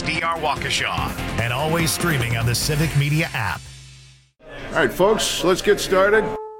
D.R. Waukesha, and always streaming on the Civic Media app. All right, folks, let's get started.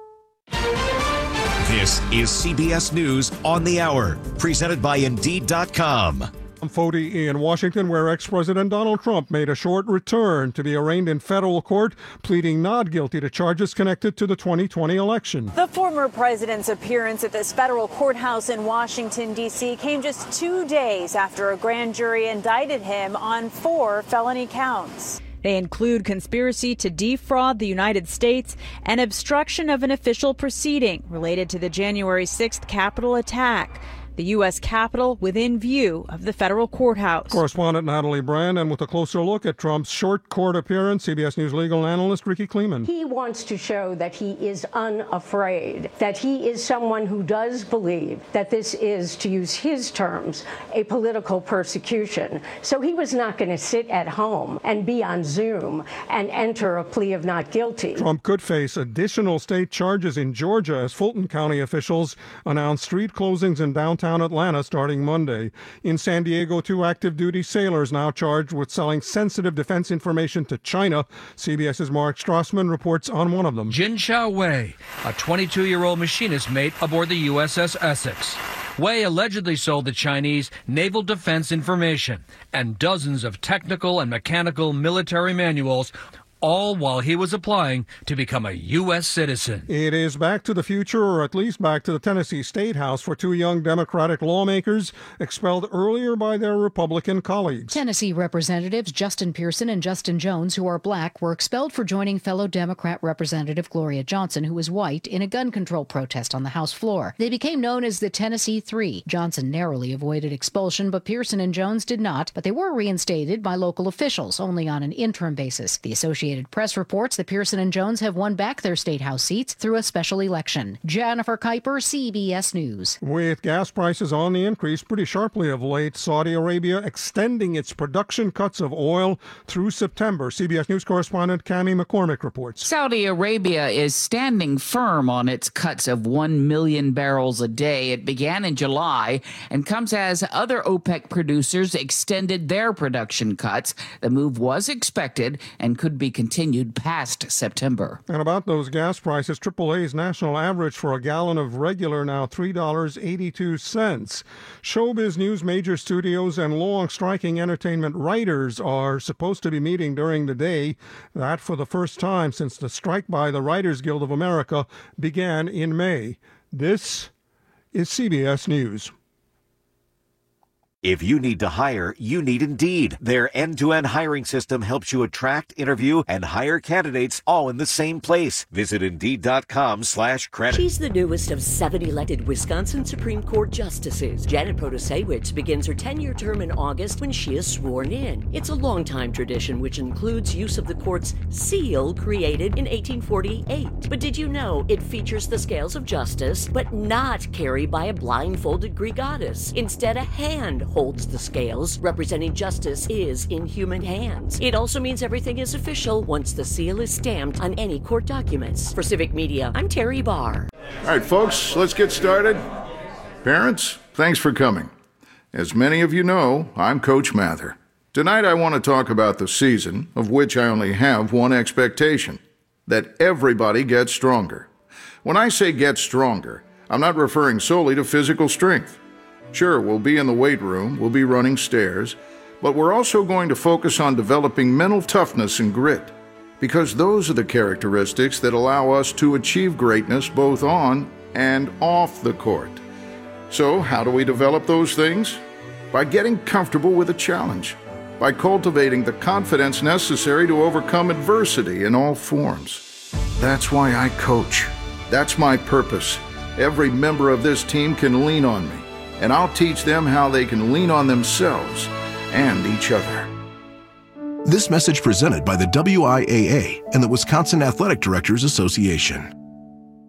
This is CBS News on the Hour, presented by Indeed.com. I'm Fody in Washington, where ex-President Donald Trump made a short return to be arraigned in federal court, pleading not guilty to charges connected to the 2020 election. The former president's appearance at this federal courthouse in Washington, D.C. came just 2 days after a grand jury indicted him on 4 felony counts. They include conspiracy to defraud the United States and obstruction of an official proceeding related to the January 6th Capitol attack. The U.S. Capitol within view of the federal courthouse. Correspondent Natalie Brand, and with a closer look at Trump's short court appearance, CBS News legal analyst Ricky Kleeman. He wants to show that he is unafraid, that he is someone who does believe that this is, to use his terms, a political persecution. So he was not going to sit at home and be on Zoom and enter a plea of not guilty. Trump could face additional state charges in Georgia as Fulton County officials announced street closings in downtown Atlanta starting Monday. In San Diego, 2 active duty sailors now charged with selling sensitive defense information to China. CBS's Mark Strassman reports on one of them. Jin Chao Wei, a 22-year-old machinist mate aboard the USS Essex. Wei allegedly sold the Chinese naval defense information and dozens of technical and mechanical military manuals, all while he was applying to become a U.S. citizen. It is back to the future, or at least back to the Tennessee State House, for 2 young Democratic lawmakers expelled earlier by their Republican colleagues. Tennessee Representatives Justin Pearson and Justin Jones, who are black, were expelled for joining fellow Democrat Representative Gloria Johnson, who is white, in a gun control protest on the House floor. They became known as the Tennessee Three. Johnson narrowly avoided expulsion, but Pearson and Jones did not. But they were reinstated by local officials, only on an interim basis. The Associated Press reports that Pearson and Jones have won back their state house seats through a special election. Jennifer Kuiper, CBS News. With gas prices on the increase pretty sharply of late, Saudi Arabia extending its production cuts of oil through September. CBS News correspondent Cammie McCormick reports. Saudi Arabia is standing firm on its cuts of 1 million barrels a day. It began in July and comes as other OPEC producers extended their production cuts. The move was expected and could be continued past September. And about those gas prices, AAA's national average for a gallon of regular now $3.82. Showbiz News major studios and long-striking entertainment writers are supposed to be meeting during the day. That for the first time since the strike by the Writers Guild of America began in May. This is CBS News. If you need to hire, you need Indeed. Their end-to-end hiring system helps you attract, interview, and hire candidates all in the same place. Visit Indeed.com/credit. She's the newest of 7 elected Wisconsin Supreme Court justices. Janet Protasiewicz begins her 10-year term in August when she is sworn in. It's a long-time tradition which includes use of the court's seal created in 1848. But did you know it features the scales of justice, but not carried by a blindfolded Greek goddess? Instead, a hand holds the scales, representing justice is in human hands. It also means everything is official once the seal is stamped on any court documents. For Civic Media, I'm Terry Barr. All right, folks, let's get started. Parents, thanks for coming. As many of you know, I'm Coach Mather. Tonight I want to talk about the season, of which I only have one expectation, that everybody gets stronger. When I say get stronger, I'm not referring solely to physical strength. Sure, we'll be in the weight room, we'll be running stairs, but we're also going to focus on developing mental toughness and grit, because those are the characteristics that allow us to achieve greatness both on and off the court. So, how do we develop those things? By getting comfortable with a challenge, by cultivating the confidence necessary to overcome adversity in all forms. That's why I coach. That's my purpose. Every member of this team can lean on me, and I'll teach them how they can lean on themselves and each other. This message presented by the WIAA and the Wisconsin Athletic Directors Association.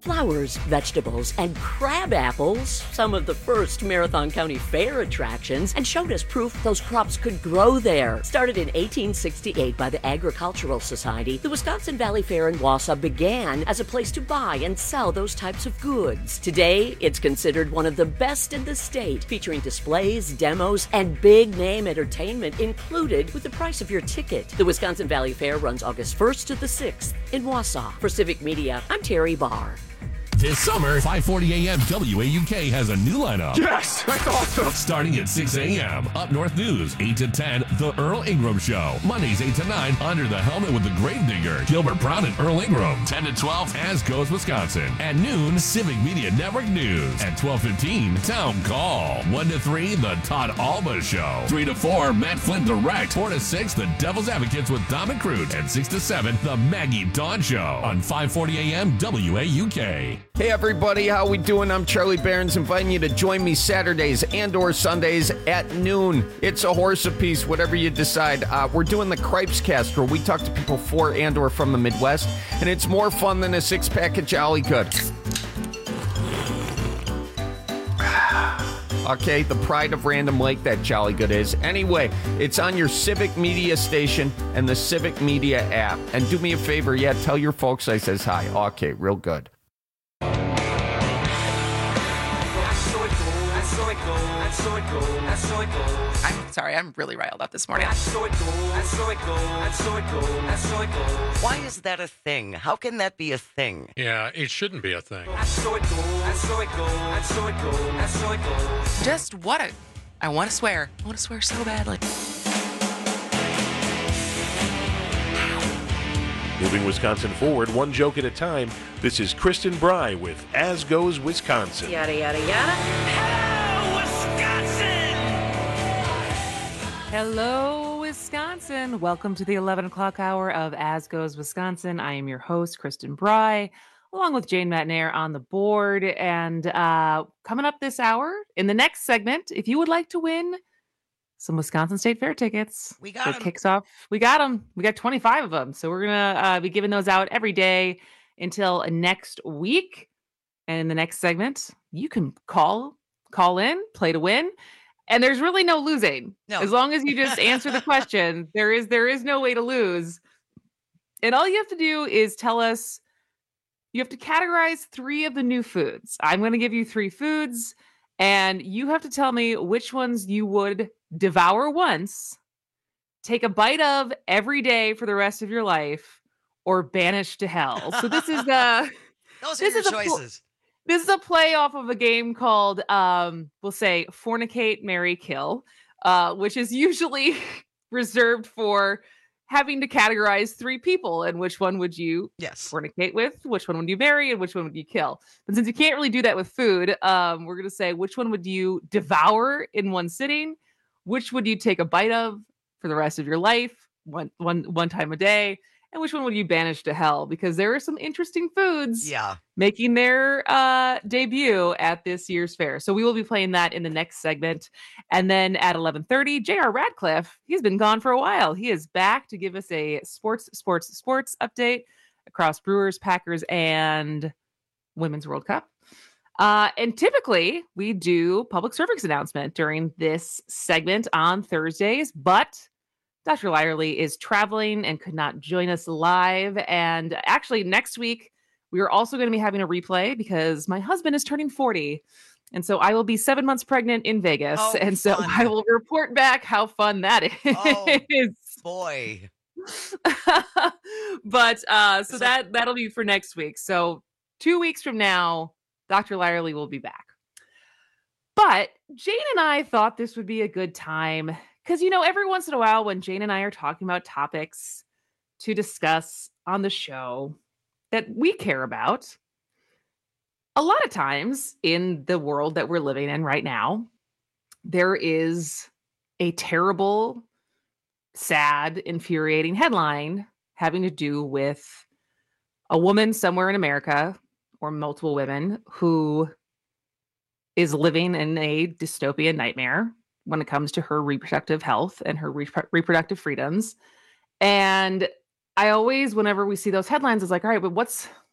Flowers, vegetables, and crab apples, some of the first Marathon County Fair attractions, and showed us proof those crops could grow there. Started in 1868 by the Agricultural Society, the Wisconsin Valley Fair in Wausau began as a place to buy and sell those types of goods. Today, it's considered one of the best in the state, featuring displays, demos, and big-name entertainment included with the price of your ticket. The Wisconsin Valley Fair runs August 1st to the 6th in Wausau. For Civic Media, I'm Terry Barr. This summer, 540 AM WAUK has a new lineup. Yes, that's awesome. Starting at 6 a.m. Up North News, 8 to 10, The Earl Ingram Show. Mondays, 8 to 9, Under the Helmet with the Gravedigger, Gilbert Brown and Earl Ingram. 10 to 12, As Goes Wisconsin. At noon, Civic Media Network News. At 12:15, Town Call. 1 to 3, The Todd Alba Show. 3 to 4, Matt Flynn Direct. 4 to 6, The Devil's Advocates with Dom and Crute. And 6 to 7, The Maggie Dawn Show on 540 AM WAUK. Hey everybody, how we doing? I'm Charlie Behrens, inviting you to join me Saturdays and/or Sundays at noon. It's a horse apiece, whatever you decide. We're doing the Cripes Cast, where we talk to people for and/or from the Midwest, and it's more fun than a six-pack of Jolly Good. Okay, the pride of Random Lake, that Jolly Good is. Anyway, it's on your Civic Media station and the Civic Media app. And do me a favor, tell your folks I says hi. Okay, real good. I'm sorry, I'm really riled up this morning. Why is that a thing? How can that be a thing? Yeah, it shouldn't be a thing. Just what I want to swear. I want to swear so badly. Moving Wisconsin forward, one joke at a time. This is Kristen Bry with As Goes Wisconsin. Yada, yada, yada. Hello, Wisconsin. Welcome to the 11 o'clock hour of As Goes Wisconsin. I am your host, Kristen Bry, along with Jane Matnair on the board. And coming up this hour, in the next segment, if you would like to win some Wisconsin State Fair tickets, we got them. Kicks off. We got them. We got 25 of them. So we're going to be giving those out every day until next week. And in the next segment, you can call in, play to win. And there's really no losing. No. As long as you just answer the question, there is no way to lose. And all you have to do is tell us, you have to categorize 3 of the new foods. I'm going to give you 3 foods, and you have to tell me which ones you would devour once, take a bite of every day for the rest of your life, or banish to hell. So this is the those are your choices. This is a play off of a game called, we'll say, Fornicate, Marry, Kill, which is usually reserved for having to categorize 3 people. And which one would you fornicate with? Which one would you marry? And which one would you kill? But since you can't really do that with food, we're going to say, which one would you devour in one sitting? Which would you take a bite of for the rest of your life, one time a day? And which one would you banish to hell? Because there are some interesting foods making their debut at this year's fair. So we will be playing that in the next segment. And then at 11:30, J.R. Radcliffe, he's been gone for a while. He is back to give us a sports update across Brewers, Packers, and Women's World Cup. And typically we do public service announcement during this segment on Thursdays, but Dr. Lyerly is traveling and could not join us live. And actually next week, we are also going to be having a replay because my husband is turning 40. And so I will be 7 months pregnant in Vegas. Oh, and so fun. I will report back how fun that is. Oh, boy. But so that'll be for next week. So 2 weeks from now, Dr. Lyerly will be back. But Jane and I thought this would be a good time because, every once in a while when Jane and I are talking about topics to discuss on the show that we care about, a lot of times in the world that we're living in right now, there is a terrible, sad, infuriating headline having to do with a woman somewhere in America or multiple women who is living in a dystopian nightmare when it comes to her reproductive health and her reproductive freedoms. And I always, whenever we see those headlines, is like, all right, but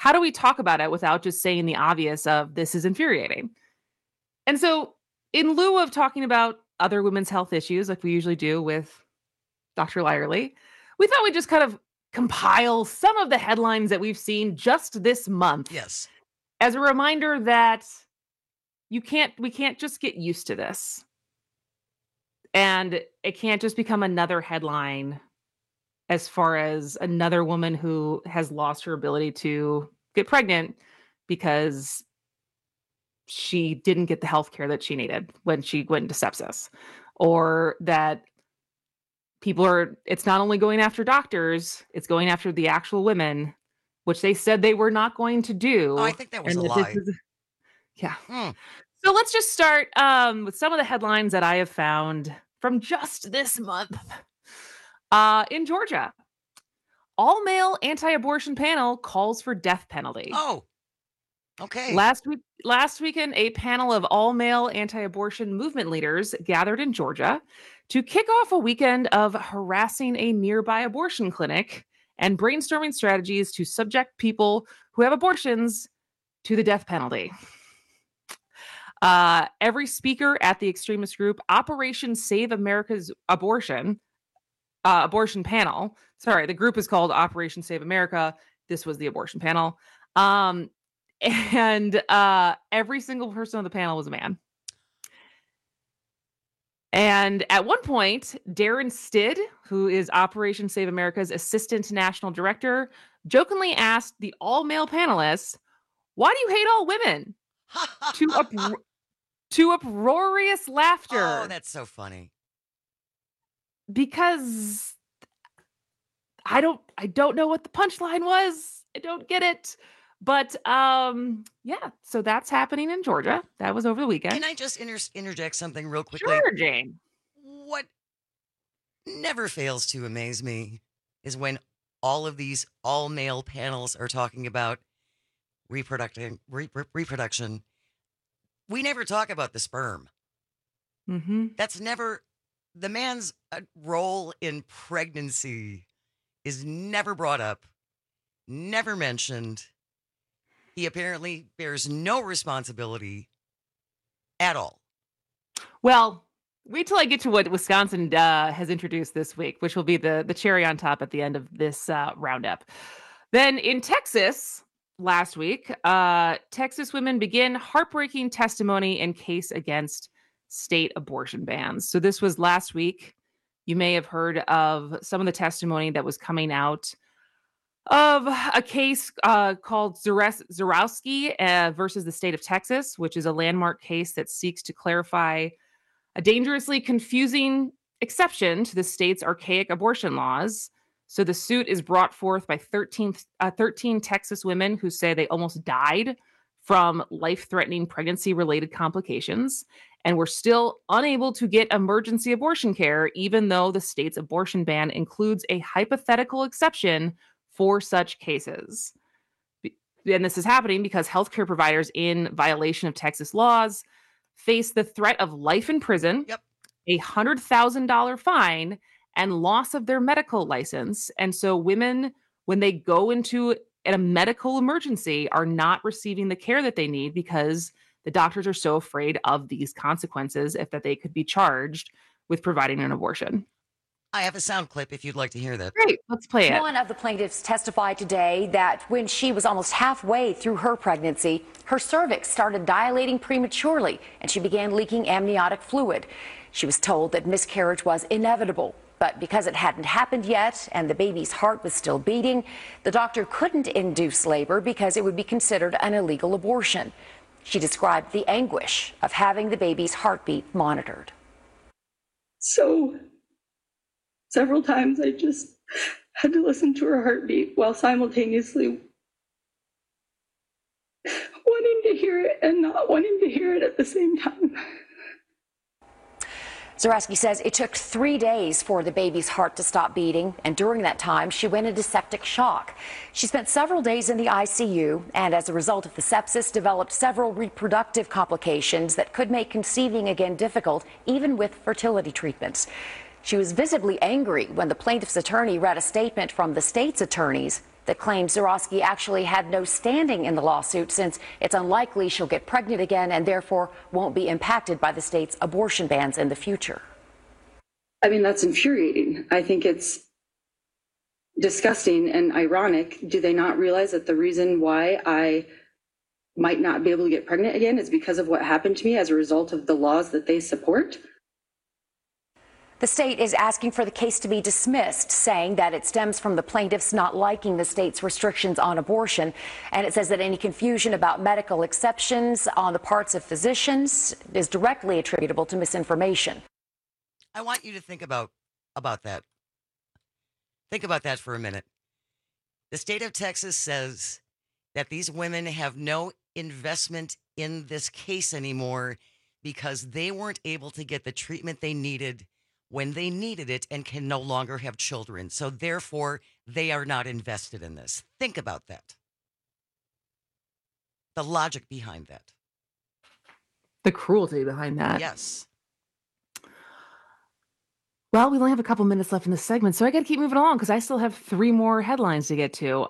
how do we talk about it without just saying the obvious of this is infuriating? And so in lieu of talking about other women's health issues like we usually do with Dr. Lyerly, we thought we'd just kind of compile some of the headlines that we've seen just this month. Yes. As a reminder that we can't just get used to this. And it can't just become another headline as far as another woman who has lost her ability to get pregnant because she didn't get the health care that she needed when she went into sepsis. Or that it's not only going after doctors, it's going after the actual women, which they said they were not going to do. Oh, I think that was a lie. Yeah. So let's just start with some of the headlines that I have found from just this month. In Georgia, all-male anti-abortion panel calls for death penalty. Oh, okay. Last weekend, a panel of all-male anti-abortion movement leaders gathered in Georgia to kick off a weekend of harassing a nearby abortion clinic and brainstorming strategies to subject people who have abortions to the death penalty. Every speaker at the extremist group Operation Save America's abortion panel. Sorry, the group is called Operation Save America. This was the abortion panel. And every single person on the panel was a man. And at one point, Darren Stidd, who is Operation Save America's assistant national director, jokingly asked the all-male panelists, "Why do you hate all women?" to uproarious laughter. Oh, that's so funny. Because I don't know what the punchline was. I don't get it. But yeah, so that's happening in Georgia. That was over the weekend. Can I just interject something real quickly? Sure, Jane. What never fails to amaze me is when all of these all-male panels are talking about reproduction. We never talk about the sperm. Mm-hmm. That's never, the man's role in pregnancy is never brought up, never mentioned. He apparently bears no responsibility at all. Well, wait till I get to what Wisconsin has introduced this week, which will be the cherry on top at the end of this roundup. Then in Texas, last week, Texas women begin heartbreaking testimony in case against state abortion bans. So this was last week. You may have heard of some of the testimony that was coming out of a case called Zarowski versus the state of Texas, which is a landmark case that seeks to clarify a dangerously confusing exception to the state's archaic abortion laws. So the suit is brought forth by 13 Texas women who say they almost died from life-threatening pregnancy-related complications and were still unable to get emergency abortion care, even though the state's abortion ban includes a hypothetical exception for such cases. And this is happening because healthcare providers in violation of Texas laws face the threat of life in prison, a $100,000 fine, and loss of their medical license. And so women, when they go into a medical emergency, are not receiving the care that they need because the doctors are so afraid of these consequences that they could be charged with providing an abortion. I have a sound clip if you'd like to hear that. Great, let's play it. One of the plaintiffs testified today that when she was almost halfway through her pregnancy, her cervix started dilating prematurely and she began leaking amniotic fluid. She was told that miscarriage was inevitable, but because it hadn't happened yet and the baby's heart was still beating, the doctor couldn't induce labor because it would be considered an illegal abortion. She described the anguish of having the baby's heartbeat monitored. So several times I just had to listen to her heartbeat while simultaneously wanting to hear it and not wanting to hear it at the same time. Zarowski says it took 3 days for the baby's heart to stop beating, and during that time, she went into septic shock. She spent several days in the ICU, and as a result of the sepsis, developed several reproductive complications that could make conceiving again difficult, even with fertility treatments. She was visibly angry when the plaintiff's attorney read a statement from the state's attorneys that claims Zurawski actually had no standing in the lawsuit since it's unlikely she'll get pregnant again and therefore won't be impacted by the state's abortion bans in the future. I mean, that's infuriating. I think it's disgusting and ironic. Do they not realize that the reason why I might not be able to get pregnant again is because of what happened to me as a result of the laws that they support? The state is asking for the case to be dismissed, saying that it stems from the plaintiffs not liking the state's restrictions on abortion. And it says that any confusion about medical exceptions on the parts of physicians is directly attributable to misinformation. I want you to think about that. Think about that for a minute. The state of Texas says that these women have no investment in this case anymore because they weren't able to get the treatment they needed when they needed it and can no longer have children. So therefore, they are not invested in this. Think about that. The logic behind that. The cruelty behind that. Yes. Well, we only have a couple minutes left in this segment, so I got to keep moving along because I still have 3 more headlines to get to.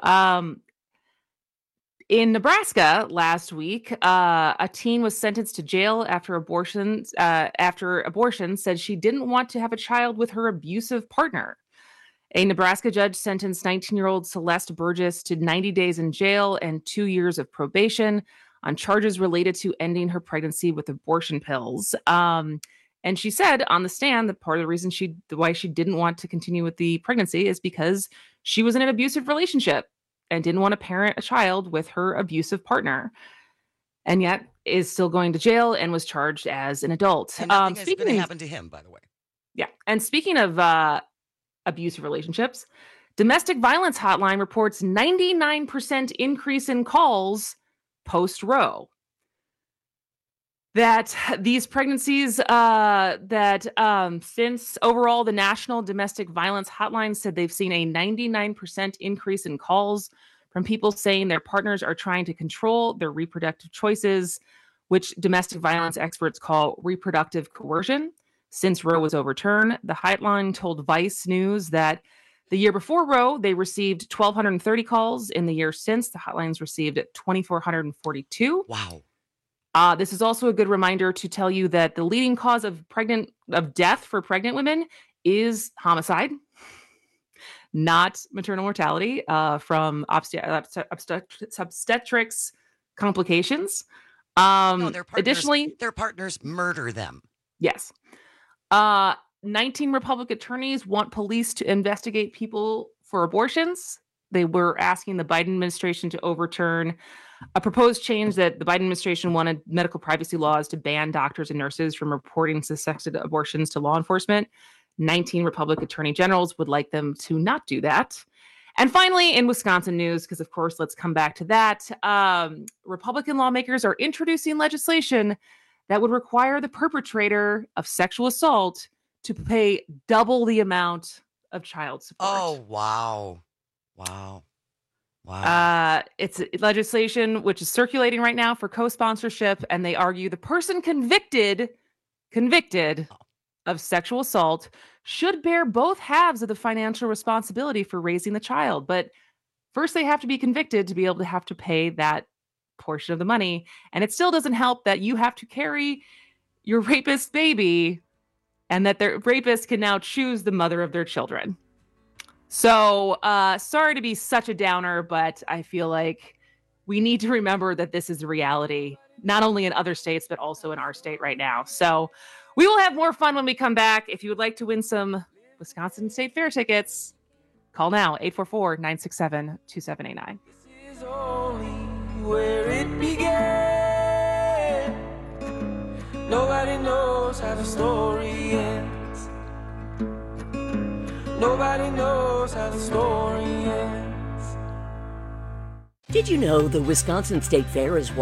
In Nebraska last week, a teen was sentenced to jail after abortion said she didn't want to have a child with her abusive partner. A Nebraska judge sentenced 19-year-old Celeste Burgess to 90 days in jail and 2 years of probation on charges related to ending her pregnancy with abortion pills. And she said on the stand that part of the reason why she didn't want to continue with the pregnancy is because she was in an abusive relationship and didn't want to parent a child with her abusive partner, and yet is still going to jail and was charged as an adult. And nothing is going to happen to him, by the way. Yeah. And speaking of abusive relationships, Domestic Violence Hotline reports 99% increase in calls post-Roe. That these pregnancies, since overall the National Domestic Violence Hotline said they've seen a 99% increase in calls from people saying their partners are trying to control their reproductive choices, which domestic violence experts call reproductive coercion. Since Roe was overturned, the hotline told Vice News that the year before Roe, they received 1,230 calls. In the year since, the hotlines received 2,442. Wow. This is also a good reminder to tell you that the leading cause of death for pregnant women is homicide, not maternal mortality from obstetrics complications. Additionally, their partners murder them. Yes. 19 Republican attorneys want police to investigate people for abortions. They were asking the Biden administration to overturn a proposed change that the Biden administration wanted medical privacy laws to ban doctors and nurses from reporting suspected abortions to law enforcement. 19 Republican attorney generals would like them to not do that. And finally, in Wisconsin news, because of course, let's come back to that, Republican lawmakers are introducing legislation that would require the perpetrator of sexual assault to pay double the amount of child support. Oh, wow. Wow. It's legislation which is circulating right now for co-sponsorship, and they argue the person convicted of sexual assault should bear both halves of the financial responsibility for raising the child. But first, they have to be convicted to be able to have to pay that portion of the money. And it still doesn't help that you have to carry your rapist baby and that their rapist can now choose the mother of their children. So sorry to be such a downer, but I feel like we need to remember that this is a reality, not only in other states, but also in our state right now. So we will have more fun when we come back. If you would like to win some Wisconsin State Fair tickets, call now, 844-967-2789. This is only where it began. Nobody knows how the story ends. Nobody knows how the story ends. Did you know the Wisconsin State Fair is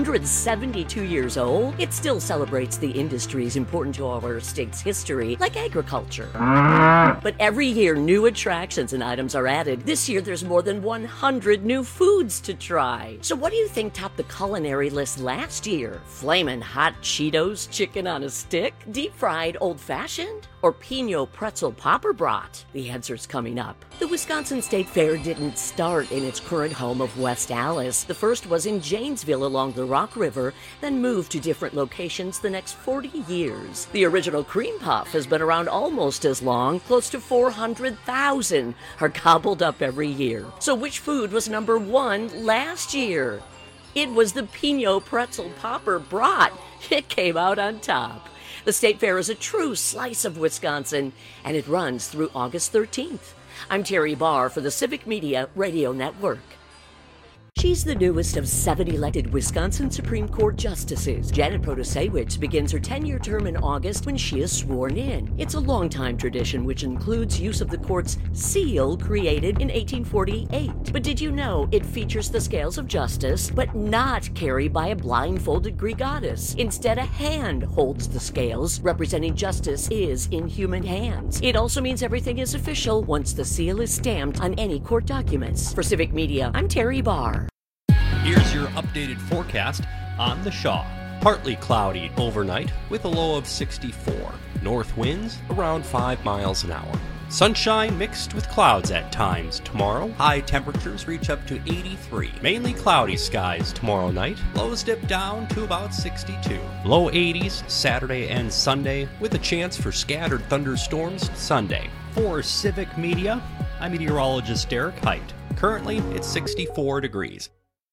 172 years old? It still celebrates the industries important to our state's history, like agriculture. But every year, new attractions and items are added. This year, there's more than 100 new foods to try. So what do you think topped the culinary list last year? Flamin' hot Cheetos chicken on a stick? Deep-fried old-fashioned? Or Pinot pretzel popper brat? The answer's coming up. The Wisconsin State Fair didn't start in its current home of West Allis. The first was in Janesville along the Rock River, then moved to different locations the next 40 years. The original cream puff has been around almost as long. Close to 400,000 are gobbled up every year. So which food was number one last year? It was the Pinot pretzel popper brat. It came out on top. The State Fair is a true slice of Wisconsin, and it runs through August 13th. I'm Terry Barr for the Civic Media Radio Network. She's the newest of 7 elected Wisconsin Supreme Court justices. Janet Protasiewicz begins her 10-year term in August when she is sworn in. It's a long-time tradition which includes use of the court's seal created in 1848. But did you know it features the scales of justice, but not carried by a blindfolded Greek goddess? Instead, a hand holds the scales, representing justice is in human hands. It also means everything is official once the seal is stamped on any court documents. For Civic Media, I'm Terry Barr. Here's your updated forecast on the Shaw. Partly cloudy overnight with a low of 64. North winds around 5 miles an hour. Sunshine mixed with clouds at times tomorrow. High temperatures reach up to 83. Mainly cloudy skies tomorrow night. Lows dip down to about 62. Low 80s Saturday and Sunday with a chance for scattered thunderstorms Sunday. For Civic Media, I'm meteorologist Derek Height. Currently, it's 64 degrees.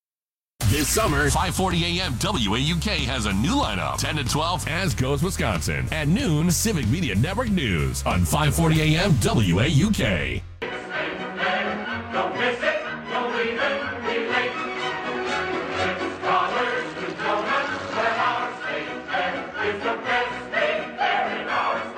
This summer, 540 AM WAUK has a new lineup. 10 to 12, As Goes Wisconsin. At noon, Civic Media Network News on 540 AM WAUK. Don't miss it, don't even be late. It's dollars to donuts, and our state fair is the best state fair in our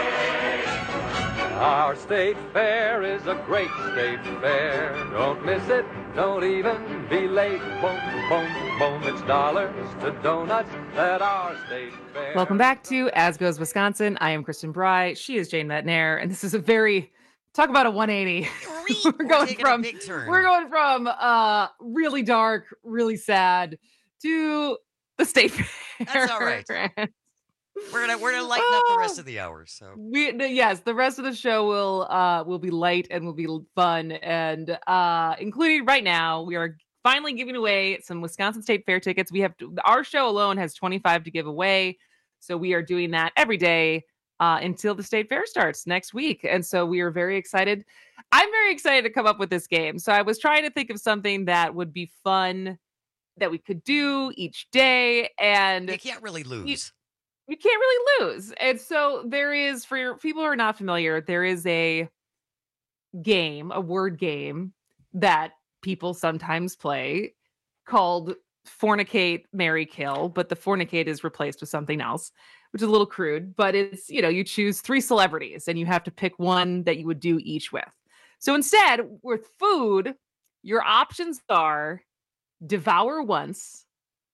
state. Our state fair is a great state fair. Don't miss it, don't even be late. Boom, boom, boom. It's dollars to donuts at our state fair. Welcome back to As Goes Wisconsin. I am Kristen Bry. She is Jane Metnair, and this is a very talk about a 180. We're going from really dark, really sad to the state fair. That's all right. We're gonna lighten up the rest of the hour. So yes, the rest of the show will be light and will be fun, and including right now we are finally giving away some Wisconsin State Fair tickets. Our show alone has 25 to give away, so we are doing that every day until the State Fair starts next week, and so we are very excited. I'm very excited to come up with this game. So I was trying to think of something that would be fun that we could do each day, and you can't really lose. You can't really lose. And so there is, for people who are not familiar, there is a game, a word game that people sometimes play called Fornicate, Marry, Kill, but the fornicate is replaced with something else, which is a little crude, but it's, you choose 3 celebrities and you have to pick one that you would do each with. So instead, with food, your options are devour once,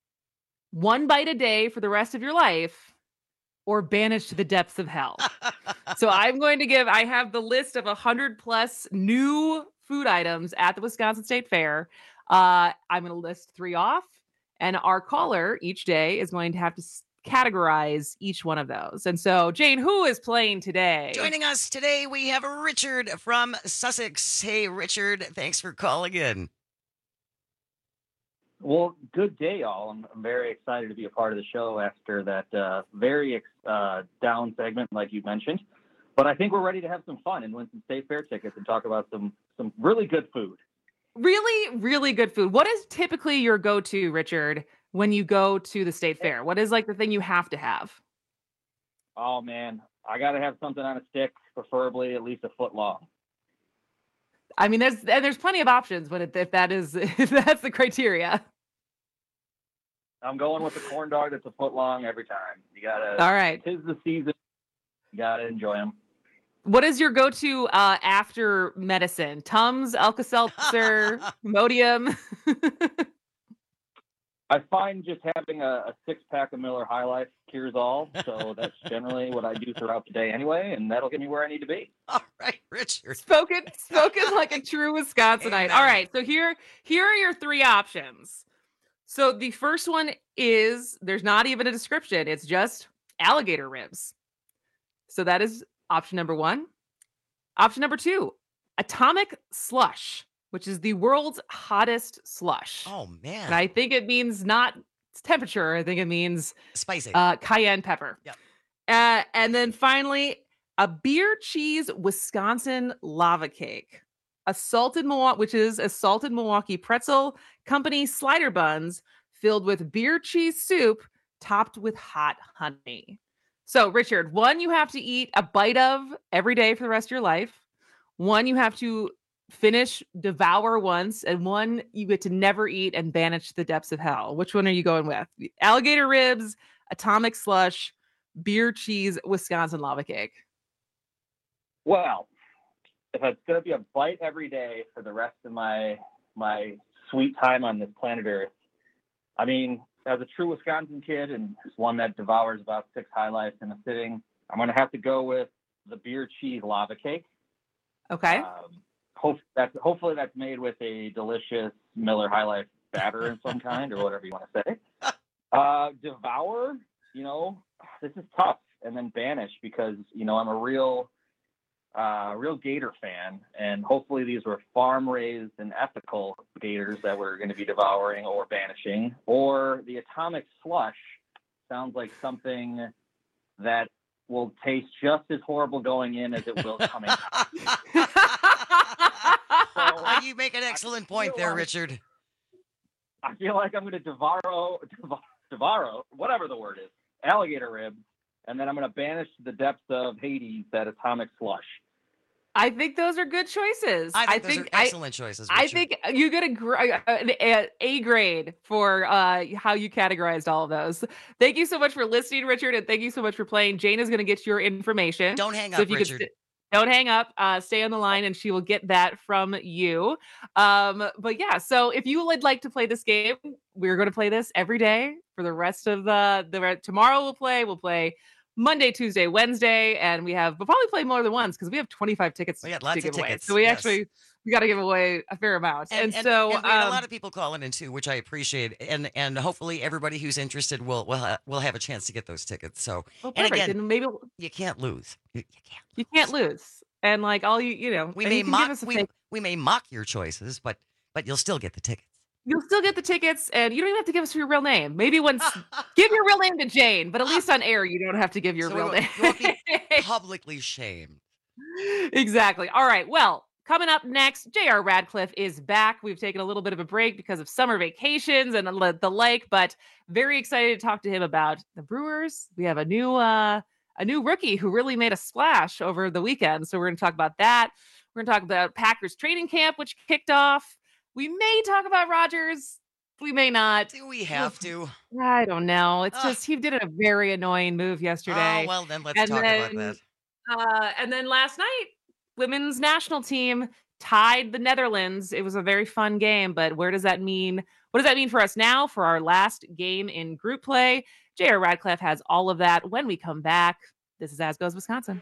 1 bite a day for the rest of your life, or banished to the depths of hell. So I have the list of 100 plus new food items at the Wisconsin State Fair. I'm going to list 3 off, and our caller each day is going to have to categorize each one of those. And so, Jane, who is playing today? Joining us today, we have Richard from Sussex. Hey, Richard, thanks for calling in. Well, good day, all. I'm very excited to be a part of the show after that very down segment, like you mentioned. But I think we're ready to have some fun and win some State Fair tickets and talk about some really good food. Really, really good food. What is typically your go-to, Richard, when you go to the State Fair? What is like the thing you have to have? Oh, man, I got to have something on a stick, preferably at least a foot long. I mean, there's plenty of options, but if that's the criteria. I'm going with the corn dog that's a foot long every time. You gotta. All right. 'Tis the season. You gotta enjoy them. What is your go-to after medicine? Tums, Alka-Seltzer, Imodium? I find just having a 6-pack of Miller High Life cures all. So that's generally what I do throughout the day anyway, and that'll get me where I need to be. All right, Richard. Spoken like a true Wisconsinite. All right, so here are your 3 options. So the first one is, there's not even a description. It's just alligator ribs. So that is option number 1. Option number 2, Atomic Slush, which is the world's hottest slush. Oh, man. And I think it means not temperature. I think it means spicy. Cayenne pepper. Yep. And then finally, a beer cheese Wisconsin lava cake. Which is a salted Milwaukee pretzel company slider buns filled with beer cheese soup topped with hot honey. So, Richard, 1 you have to eat a bite of every day for the rest of your life. 1 you have to devour once, and 1 you get to never eat and banish to the depths of hell. Which one are you going with? Alligator ribs, Atomic Slush, beer cheese Wisconsin lava cake. Well, if it's going to be a bite every day for the rest of my sweet time on this planet Earth, I mean, as a true Wisconsin kid and one that devours about 6 High Lifes in a sitting, I'm going to have to go with the beer cheese lava cake. Okay. Hopefully that's made with a delicious Miller High Life batter of some kind, or whatever you want to say. Devour, this is tough. And then banish, because, I'm a real gator fan, and hopefully these were farm-raised and ethical gators that we're going to be devouring or banishing. Or the Atomic Slush sounds like something that will taste just as horrible going in as it will coming out. You make an excellent point there, Richard. I feel like I'm going to devour, whatever the word is, alligator ribs, and then I'm going to banish to the depths of Hades that Atomic Slush. I think those are good choices. I think those are excellent choices, Richard. I think you get an A grade for how you categorized all of those. Thank you so much for listening, Richard, and thank you so much for playing. Jane is going to get your information. Don't hang up, Richard. Don't hang up. Stay on the line, and she will get that from you. But yeah, so if you would like to play this game, we're going to play this every day for the rest of the tomorrow. We'll play Monday, Tuesday, Wednesday, and we'll probably play more than once because we have 25 tickets. We got lots of tickets. So we got to give away a fair amount. And we had a lot of people calling in too, which I appreciate. And hopefully everybody who's interested will have a chance to get those tickets. So, and again, and maybe you can't lose. You can't lose. And like all we may mock your choices, but you'll still get the tickets. You'll still get the tickets, and you don't even have to give us your real name. Maybe give your real name to Jane, but at least on air, you don't have to give your real name. You won't be publicly shamed. Exactly. All right. Well, coming up next, J.R. Radcliffe is back. We've taken a little bit of a break because of summer vacations and the like, but very excited to talk to him about the Brewers. We have a new rookie who really made a splash over the weekend, so we're going to talk about that. We're going to talk about Packers training camp, which kicked off. We may talk about Rodgers. We may not. Do we have to? I don't know. It's just he did a very annoying move yesterday. Oh, well, then let's talk about that. And then last night, women's national team tied the Netherlands. It was a very fun game, but where does that mean? What does that mean for us now for our last game in group play? J.R. Radcliffe has all of that when we come back. This is As Goes Wisconsin.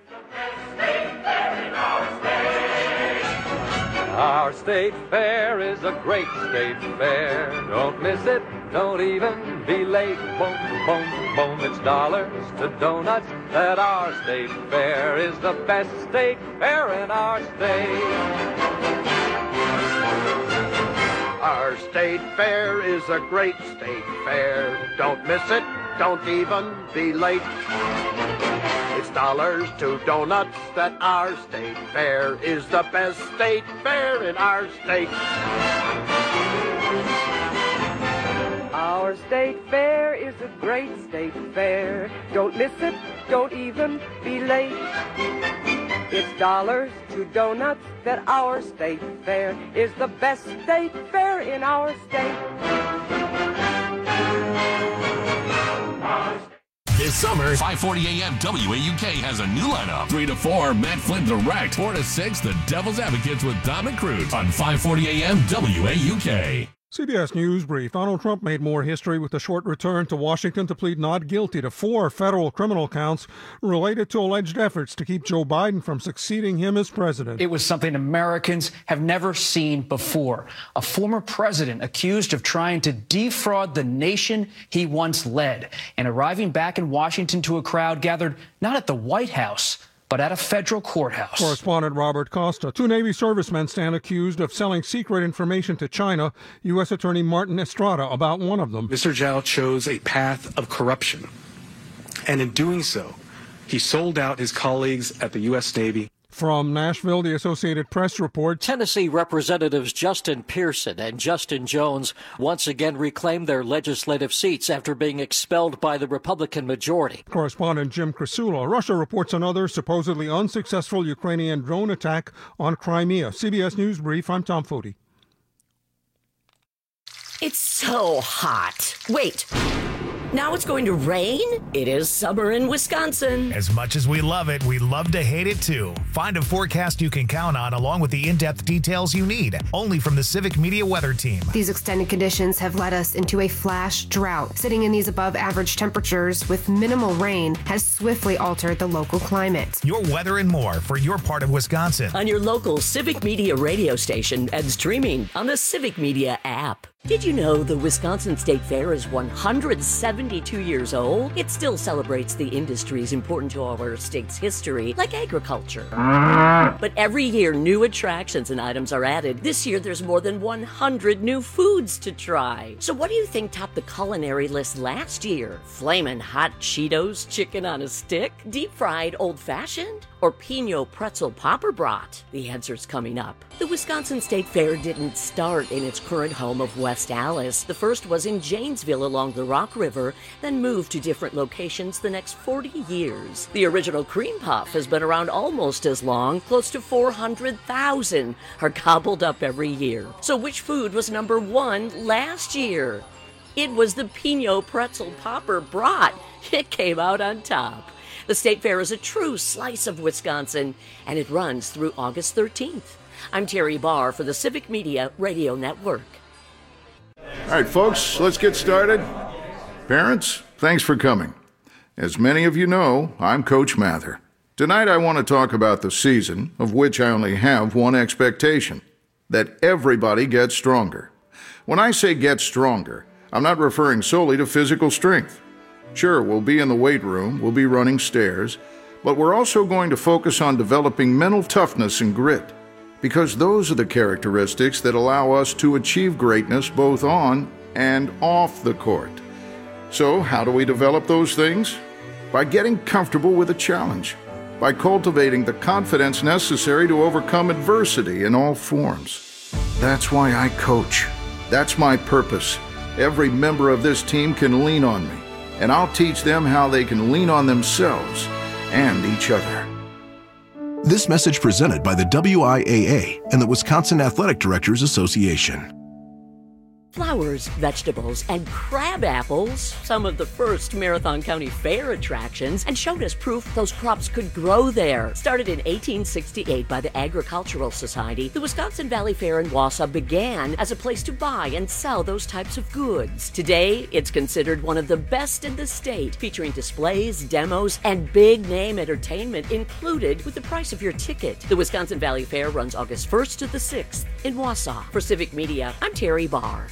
Our state fair is a great state fair. Don't miss it, don't even be late. Boom, boom, boom, it's dollars to donuts. At our state fair is the best state fair in our state. Our state fair is a great state fair. Don't miss it, don't even be late. It's dollars to donuts that our state fair is the best state fair in our state. Our state fair is a great state fair. Don't miss it, don't even be late. It's dollars to donuts that our state fair is the best state fair in our state. This summer, 5:40 a.m. WAUK has a new lineup. 3 to 4, Matt Flynn Direct. 4 to 6, The Devil's Advocates with Dominic Cruz on 5:40 a.m. WAUK. CBS News Brief. Donald Trump made more history with a short return to Washington to plead not guilty to 4 federal criminal counts related to alleged efforts to keep Joe Biden from succeeding him as president. It was something Americans have never seen before. A former president accused of trying to defraud the nation he once led and arriving back in Washington to a crowd gathered not at the White House, but at a federal courthouse. Correspondent Robert Costa. 2 Navy servicemen stand accused of selling secret information to China. U.S. Attorney Martin Estrada about one of them. Mr. Zhao chose a path of corruption, and in doing so, he sold out his colleagues at the U.S. Navy. From Nashville, the Associated Press reports Tennessee Representatives Justin Pearson and Justin Jones once again reclaimed their legislative seats after being expelled by the Republican majority. Correspondent Jim Krasula. Russia reports another supposedly unsuccessful Ukrainian drone attack on Crimea. CBS News Brief, I'm Tom Foti. It's so hot. Wait. Now it's going to rain? It is summer in Wisconsin. As much as we love it, we love to hate it too. Find a forecast you can count on along with the in-depth details you need, only from the Civic Media Weather Team. These extended conditions have led us into a flash drought. Sitting in these above average temperatures with minimal rain has swiftly altered the local climate. Your weather and more for your part of Wisconsin. On your local Civic Media radio station and streaming on the Civic Media app. Did you know the Wisconsin State Fair is 172 years old? It still celebrates the industries important to our state's history, like agriculture. But every year, new attractions and items are added. This year, there's more than 100 new foods to try. So what do you think topped the culinary list last year? Flamin' hot Cheetos, chicken on a stick, deep-fried old-fashioned, or Pinot pretzel popper brat? The answer's coming up. The Wisconsin State Fair didn't start in its current home of West Allis. The first was in Janesville along the Rock River, then moved to different locations the next 40 years. The original cream puff has been around almost as long. Close to 400,000 are gobbled up every year. So which food was number 1 last year? It was the Pinot pretzel popper brat. It came out on top. The State Fair is a true slice of Wisconsin, and it runs through August 13th. I'm Terry Barr for the Civic Media Radio Network. All right, folks, let's get started. Parents, thanks for coming. As many of you know, I'm Coach Mather. Tonight I want to talk about the season, of which I only have one expectation, that everybody gets stronger. When I say get stronger, I'm not referring solely to physical strength. Sure, we'll be in the weight room, we'll be running stairs, but we're also going to focus on developing mental toughness and grit, because those are the characteristics that allow us to achieve greatness both on and off the court. So, how do we develop those things? By getting comfortable with a challenge, by cultivating the confidence necessary to overcome adversity in all forms. That's why I coach. That's my purpose. Every member of this team can lean on me, and I'll teach them how they can lean on themselves and each other. This message presented by the WIAA and the Wisconsin Athletic Directors Association. Flowers, vegetables, and crab apples, some of the first Marathon County Fair attractions, and showed us proof those crops could grow there. Started in 1868 by the Agricultural Society, the Wisconsin Valley Fair in Wausau began as a place to buy and sell those types of goods. Today, it's considered one of the best in the state, featuring displays, demos, and big-name entertainment included with the price of your ticket. The Wisconsin Valley Fair runs August 1st to the 6th in Wausau. For Civic Media, I'm Terry Barr.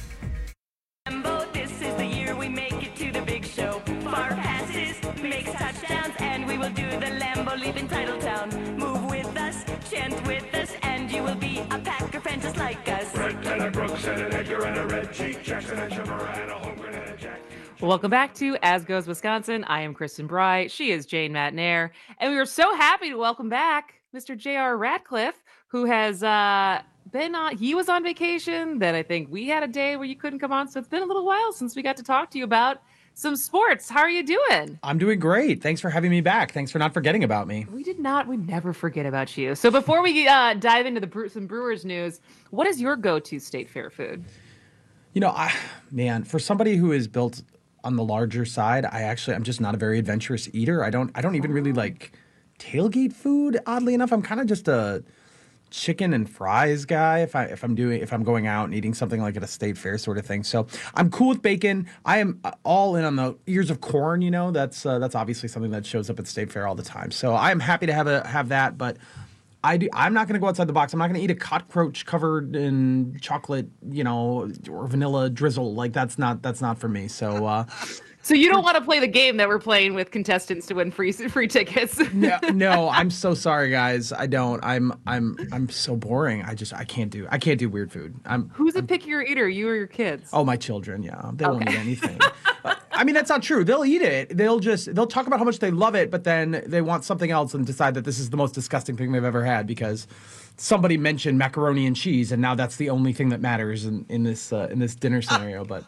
This is the year we make it to the big show. Far passes, makes touchdowns, and we will do the Lambeau Leap in Titletown. Move with us, chant with us, and you will be a Packer fan just like us. Red Taylor Brooks and an Edgar and a Red Cheek Jackson and Shamara and a Holmgren and a Jack. Welcome back to As Goes Wisconsin. I am Kristen Bry. She is Jane Matnair. And we are so happy to welcome back Mr. J.R. Radcliffe, who has been on, he was on vacation. Then I think we had a day where you couldn't come on. So it's been a little while since we got to talk to you about some sports. How are you doing? I'm doing great. Thanks for having me back. Thanks for not forgetting about me. We never forget about you. So before we dive into some Brewers news, what is your go-to State Fair food? You know, for somebody who has built on the larger side. I'm just not a very adventurous eater. I don't even really like tailgate food. Oddly enough, I'm kind of just a chicken and fries guy if I'm going out and eating something like at a state fair sort of thing. So I'm cool with bacon. I am all in on the ears of corn. That's obviously something that shows up at the state fair all the time. So I am happy to have that, but I'm not going to go outside the box. I'm not going to eat a cockroach covered in chocolate, or vanilla drizzle. Like that's not for me. So So you don't want to play the game that we're playing with contestants to win free tickets? No, I'm so sorry, guys. I don't. I'm so boring. I can't do weird food. Who's a pickier eater, you or your kids? Oh, my children. Yeah, they won't eat anything. I mean, that's not true. They'll eat it. They'll talk about how much they love it, but then they want something else and decide that this is the most disgusting thing they've ever had because somebody mentioned macaroni and cheese, and now that's the only thing that matters in this dinner scenario. But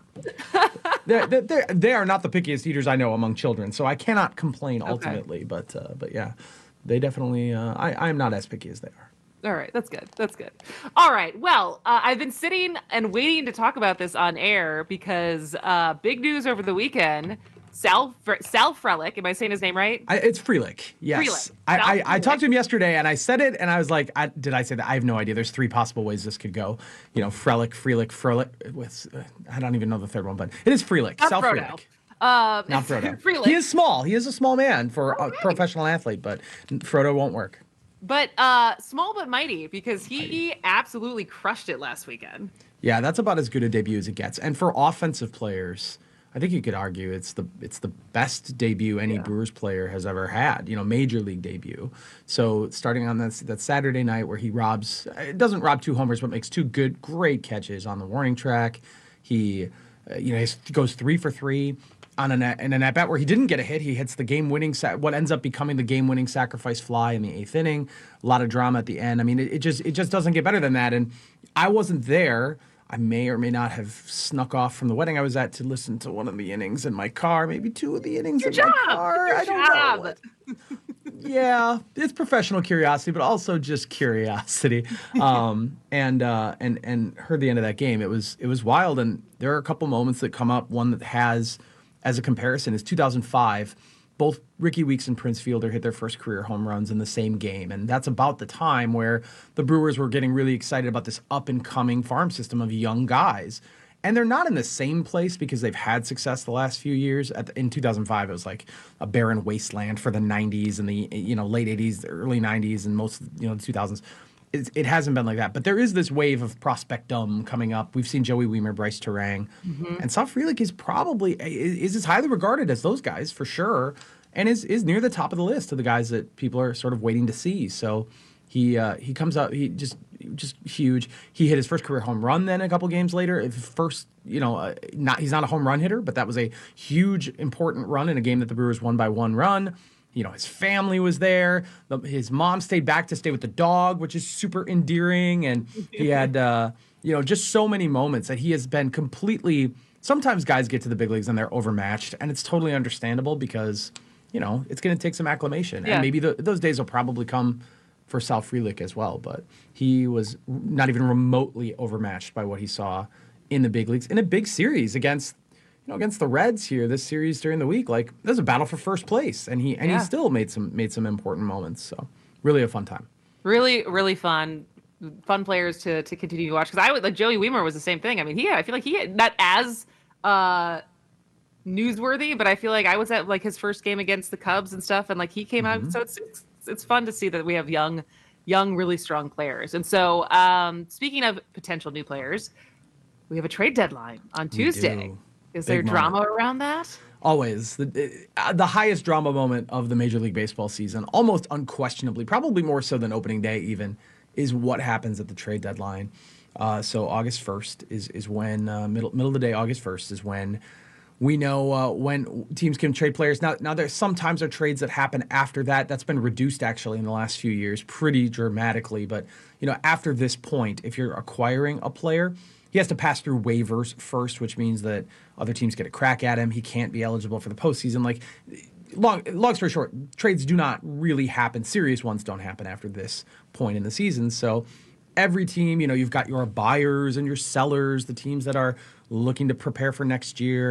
they are not the pickiest eaters I know among children, so I cannot complain ultimately. But yeah, they definitely. I am not as picky as they are. All right, that's good. That's good. All right, well, I've been sitting and waiting to talk about this on air because big news over the weekend. Sal Frelick, am I saying his name right? It's Frelick, yes. Frelick. I talked to him yesterday, and I said it, and I was like, did I say that? I have no idea. There's 3 possible ways this could go. Frelick. I don't even know the third one, but it is Frelick. Sal Frelick. Not Frodo. Frelick. He is small. He is a small man for a professional athlete, but Frodo won't work. But small but mighty, because he absolutely crushed it last weekend. Yeah, that's about as good a debut as it gets. And for offensive players, I think you could argue it's the best debut any Brewers player has ever had, major league debut. So starting on that Saturday night where he doesn't rob 2 homers, but makes 2 great catches on the warning track. He, he goes 3 for 3 on in an at-bat where he didn't get a hit. He hits the game-winning, what ends up becoming the game-winning sacrifice fly in the 8th inning. A lot of drama at the end. I mean, it just doesn't get better than that. And I wasn't there. I may or may not have snuck off from the wedding I was at to listen to one of the innings in my car, maybe 2 of the innings in my car. I don't know. Yeah, it's professional curiosity, but also just curiosity. And heard the end of that game. It was wild, and there are a couple moments that come up. One that has, as a comparison, is 2005. Both Ricky Weeks and Prince Fielder hit their first career home runs in the same game. And that's about the time where the Brewers were getting really excited about this up-and-coming farm system of young guys. And they're not in the same place because they've had success the last few years. In 2005, it was like a barren wasteland for the 90s and the late 80s, early 90s, and most the 2000s. It hasn't been like that. But there is this wave of prospectum coming up. We've seen Joey Wiemer, Bryce Terang. Mm-hmm. And Sal Frelick is as highly regarded as those guys, for sure, and is near the top of the list of the guys that people are sort of waiting to see. So he comes out, he just huge. He hit his first career home run then a couple games later. He's not a home run hitter, but that was a huge, important run in a game that the Brewers won by 1 run. His family was there. His mom stayed back to stay with the dog, which is super endearing. And he had, just so many moments that he has been completely. Sometimes guys get to the big leagues and they're overmatched, and it's totally understandable because, it's going to take some acclimation. Yeah. And maybe those days will probably come for Sal Frelick as well. But he was not even remotely overmatched by what he saw in the big leagues in a big series against the Reds here, this series during the week. Like, there's a battle for first place, and he still made some important moments. So really a fun time. Really, really fun players to continue to watch. Because Joey Wiemer was the same thing. I mean, I feel like he had not as newsworthy, but I feel like I was at like his first game against the Cubs and stuff, and like he came out. So it's fun to see that we have young, really strong players. And so speaking of potential new players, we have a trade deadline on Tuesday. Is there drama around that? Always. The highest drama moment of the Major League Baseball season, almost unquestionably, probably more so than opening day even, is what happens at the trade deadline. So August 1st is when, middle of the day, August 1st is when we know when teams can trade players. Now there's sometimes there are trades that happen after that. That's been reduced actually in the last few years pretty dramatically. But, after this point, if you're acquiring a player, he has to pass through waivers first, which means that other teams get a crack at him. He can't be eligible for the postseason. Like, long story short, trades do not really happen. Serious ones don't happen after this point in the season. So every team, you've got your buyers and your sellers, the teams that are looking to prepare for next year,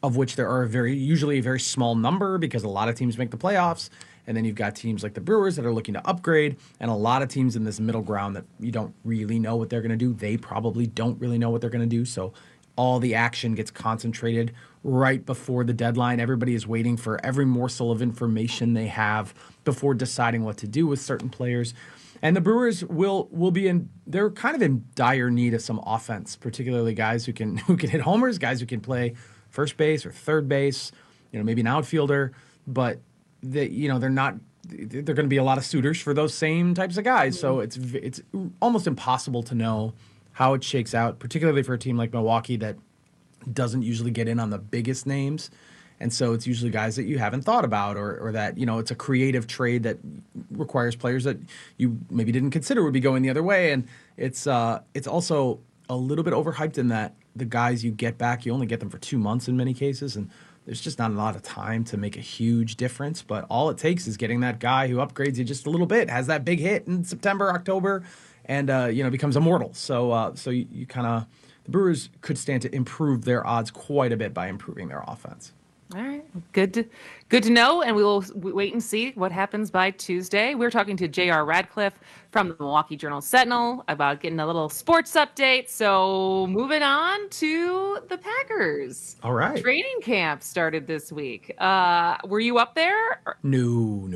of which there are usually a very small number because a lot of teams make the playoffs. And then you've got teams like the Brewers that are looking to upgrade, and a lot of teams in this middle ground that you don't really know what they're going to do. They probably don't really know what they're going to do. So all the action gets concentrated right before the deadline. Everybody is waiting for every morsel of information they have before deciding what to do with certain players. And the Brewers will be they're kind of in dire need of some offense, particularly guys who can hit homers, guys who can play first base or third base, maybe an outfielder, but they're going to be a lot of suitors for those same types of guys. So it's almost impossible to know how it shakes out, particularly for a team like Milwaukee that doesn't usually get in on the biggest names. And so it's usually guys that you haven't thought about or that, it's a creative trade that requires players that you maybe didn't consider would be going the other way. And it's also a little bit overhyped in that the guys you get back, you only get them for 2 months in many cases. And there's just not a lot of time to make a huge difference, but all it takes is getting that guy who upgrades you just a little bit, has that big hit in September, October, and becomes immortal. So you kind of the Brewers could stand to improve their odds quite a bit by improving their offense. All right, good to know, and we will wait and see what happens by Tuesday. We're talking to J.R. Radcliffe from the Milwaukee Journal-Sentinel about getting a little sports update. So moving on to the Packers. All right. Training camp started this week. Were you up there? No.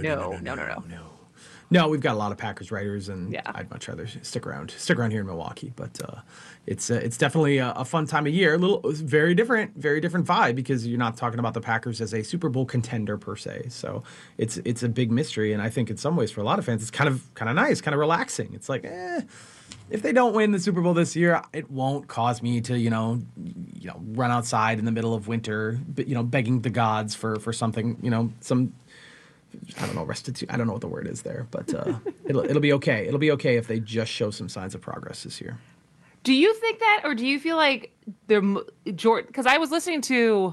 No, we've got a lot of Packers writers, and I'd much rather stick around here in Milwaukee. But it's definitely a fun time of year. Very different vibe because you're not talking about the Packers as a Super Bowl contender per se. So it's a big mystery, and I think in some ways for a lot of fans, it's kind of nice, kind of relaxing. It's like, if they don't win the Super Bowl this year, it won't cause me to run outside in the middle of winter, begging the gods for something, some. I don't know, I don't know what the word is there, but it'll be okay. It'll be okay if they just show some signs of progress this year. Do you think that, or do you feel like because I was listening to,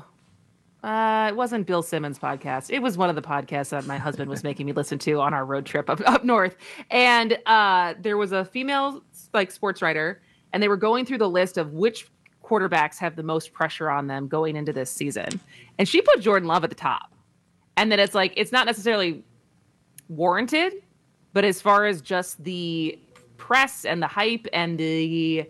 it wasn't Bill Simmons' podcast. It was one of the podcasts that my husband was making me listen to on our road trip up north. And there was a female sports writer, and they were going through the list of which quarterbacks have the most pressure on them going into this season. And she put Jordan Love at the top. And that it's not necessarily warranted, but as far as just the press and the hype and the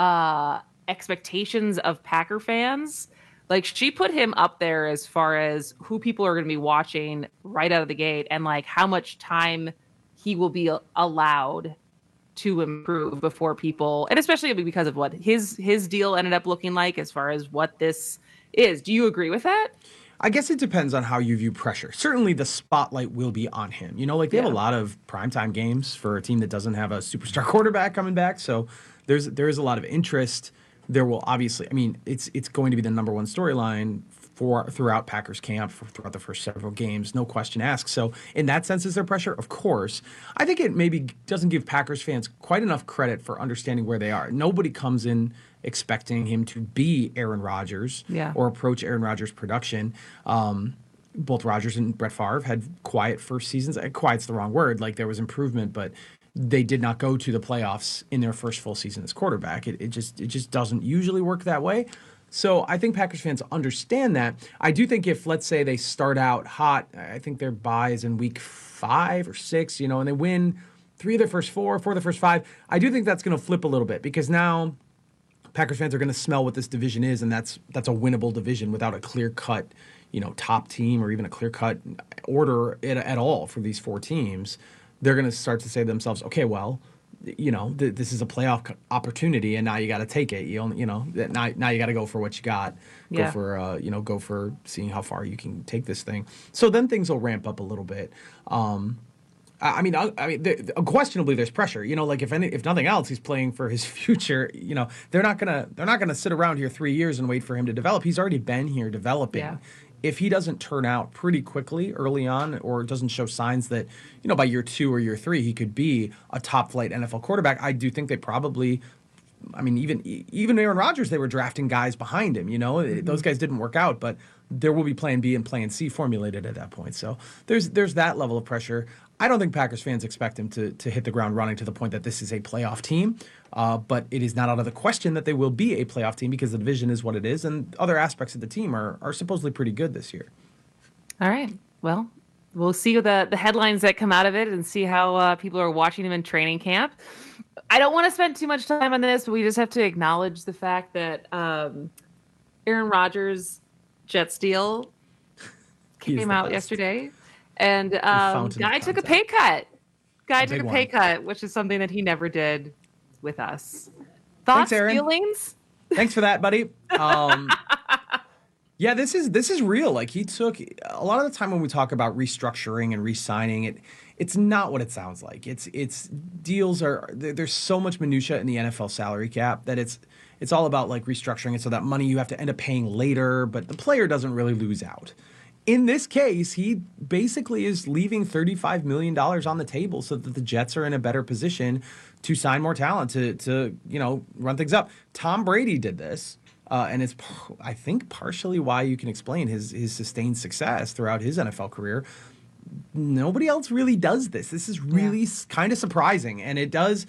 expectations of Packer fans, she put him up there as far as who people are going to be watching right out of the gate and how much time he will be allowed to improve before people, and especially because of what his deal ended up looking like as far as what this is. Do you agree with that? I guess it depends on how you view pressure. Certainly the spotlight will be on him. They have a lot of primetime games for a team that doesn't have a superstar quarterback coming back. So there is a lot of interest. There will obviously, it's going to be the number one storyline throughout Packers camp, throughout the first several games, no question asked. So in that sense, is there pressure? Of course. I think it maybe doesn't give Packers fans quite enough credit for understanding where they are. Nobody comes in expecting him to be Aaron Rodgers or approach Aaron Rodgers' production. Both Rodgers and Brett Favre had quiet first seasons. Quiet's the wrong word. There was improvement, but they did not go to the playoffs in their first full season as quarterback. It just doesn't usually work that way. So I think Packers fans understand that. I do think if, let's say, they start out hot, I think their bye is in week 5 or 6, and they win 3 of their first 4 of their first 5, I do think that's going to flip a little bit because now Packers fans are going to smell what this division is, and that's a winnable division without a clear-cut, top team or even a clear-cut order at all for these 4 teams. They're going to start to say to themselves, okay, well, this is a playoff opportunity, and now you got to take it. Now you got to go for what you got. Go for seeing how far you can take this thing. So then things will ramp up a little bit. Unquestionably, there's pressure. If nothing else, he's playing for his future. They're not gonna sit around here 3 years and wait for him to develop. He's already been here developing. Yeah. If he doesn't turn out pretty quickly early on, or doesn't show signs that by year 2 or year 3 he could be a top flight NFL quarterback, I do think they probably I mean, even Aaron Rodgers, they were drafting guys behind him. Those guys didn't work out, but there will be Plan B and Plan C formulated at that point. So there's that level of pressure. I don't think Packers fans expect him to hit the ground running to the point that this is a playoff team. But it is not out of the question that they will be a playoff team because the division is what it is, and other aspects of the team are supposedly pretty good this year. All right. Well, we'll see the headlines that come out of it and see how people are watching him in training camp. I don't want to spend too much time on this, but we just have to acknowledge the fact that Aaron Rodgers' Jets deal came out yesterday, and Guy took a pay cut. Guy took a pay cut, which is something that he never did with us. Thoughts, feelings? Thanks for that, buddy. Yeah, this is real. Like, he took a lot of the time when we talk about restructuring and re-signing, it's not what it sounds like. It's deals there's so much minutia in the NFL salary cap that it's all about like restructuring it so that money you have to end up paying later, but the player doesn't really lose out. In this case, he basically is leaving $35 million on the table so that the Jets are in a better position to sign more talent, to run things up. Tom Brady did this, and it's, I think, partially why you can explain his sustained success throughout his NFL career. Nobody else really does this. This is really kind of surprising, and it does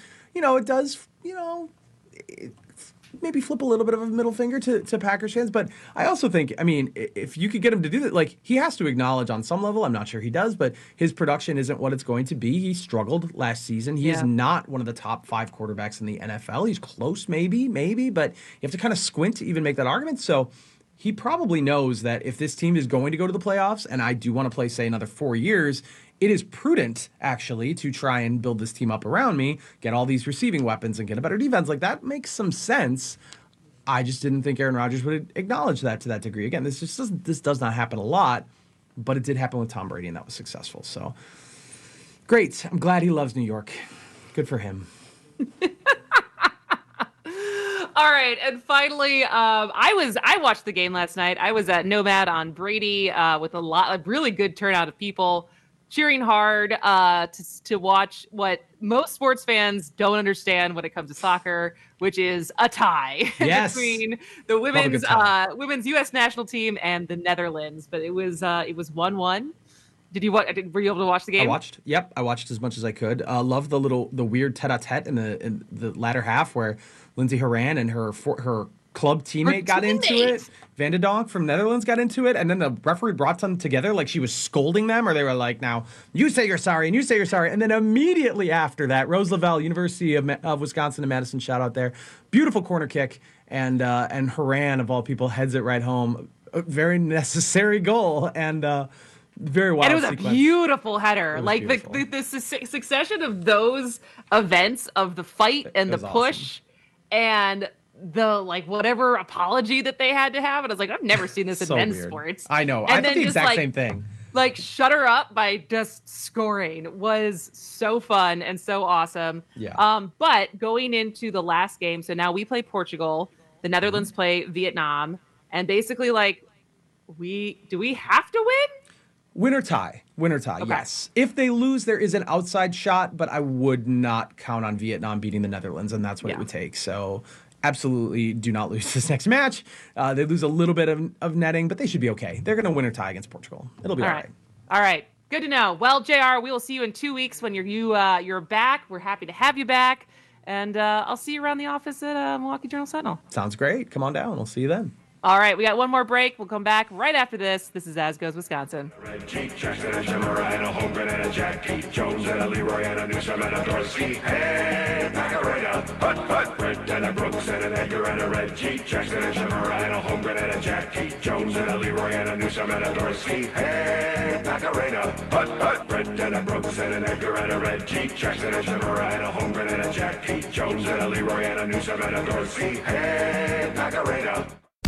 maybe flip a little bit of a middle finger to Packers fans. But I also think, I mean, if you could get him to do that, like, he has to acknowledge on some level, I'm not sure he does, but his production isn't what it's going to be. He struggled last season. He is not one of the top 5 quarterbacks in the NFL. He's close, maybe, but you have to kind of squint to even make that argument. So he probably knows that if this team is going to go to the playoffs, and I do want to play, say, another 4 years, it is prudent, actually, to try and build this team up around me, get all these receiving weapons, and get a better defense. Like, that makes some sense. I just didn't think Aaron Rodgers would acknowledge that to that degree. Again, this does not happen a lot, but it did happen with Tom Brady, and that was successful. So, great. I'm glad he loves New York. Good for him. All right, and finally, I watched the game last night. I was at Nomad on Brady with a really good turnout of people cheering hard to watch what most sports fans don't understand when it comes to soccer, which is a tie between the women's U.S. national team and the Netherlands. But it was 1-1. Were you able to watch the game? I watched. Yep, I watched as much as I could. Love the weird tete-a-tete in the latter half where Lindsey Horan and her club teammate got into it. Van de Donk from Netherlands got into it, and then the referee brought them together like she was scolding them, or they were like, now, you say you're sorry, and you say you're sorry. And then immediately after that, Rose Lavelle, University of Wisconsin in Madison, shout out there. Beautiful corner kick, and Horan, of all people, heads it right home. A very necessary goal, and very wild. And it was sequence. A beautiful header. Like the succession of those events of the fight and the push, awesome. And the whatever apology that they had to have, and I was like, I've never seen this in men's sports. I know. I did the exact same thing. Like, shut her up by just scoring was so fun and so awesome. Yeah. But going into the last game, so now we play Portugal, the Netherlands play Vietnam, and basically do we have to win? Win or tie, okay. Yes. If they lose, there is an outside shot, but I would not count on Vietnam beating the Netherlands, and that's what it would take. So absolutely do not lose this next match. They lose a little bit of netting, but they should be okay. They're going to win or tie against Portugal. It'll be all right. All right. Good to know. Well, JR, we will see you in 2 weeks when you're back. We're happy to have you back. And I'll see you around the office at Milwaukee Journal-Sentinel. Sounds great. Come on down. We'll see you then. All right, we got one more break. We'll come back right after this. This is As Goes Wisconsin. Red Jeep, Jackson and Shimmer and a Holmgren and a Jack Keith Jones and a Leroy and a Newsom and a Dorsey. Hey, Macarena, hut, Red and a Brooks and an Edgar and a Red Jeep, Jackson and Shimmer and a Holmgren and a Jack Keith Jones and a Leroy and a Newsom and a Dorsey. Hey, Macarena, hut, Red and a Brooks and an Edgar and a Red Jeep, Jackson and Shimmer and a Holmgren and a Jack Keith Jones and a Leroy and a Newsom and a Dorsey. Hey, Macarena.